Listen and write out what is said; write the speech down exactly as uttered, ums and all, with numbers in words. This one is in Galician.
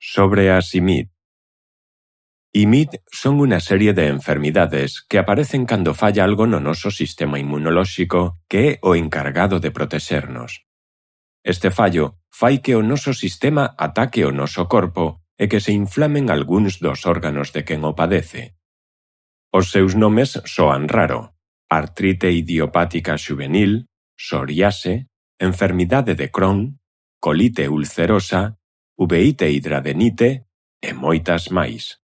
Sobre as I M I D. I M I D son unha serie de enfermidades que aparecen cando falla algo no noso sistema inmunolóxico que é o encargado de protexernos. Este fallo fai que o noso sistema ataque o noso corpo e que se inflamen algúns dos órganos de quen o padece. Os seus nomes soan raro: artrite idiopática xuvenil, psoriase, enfermidade de Crohn, colite ulcerosa, uveíte hidradenite e moitas máis.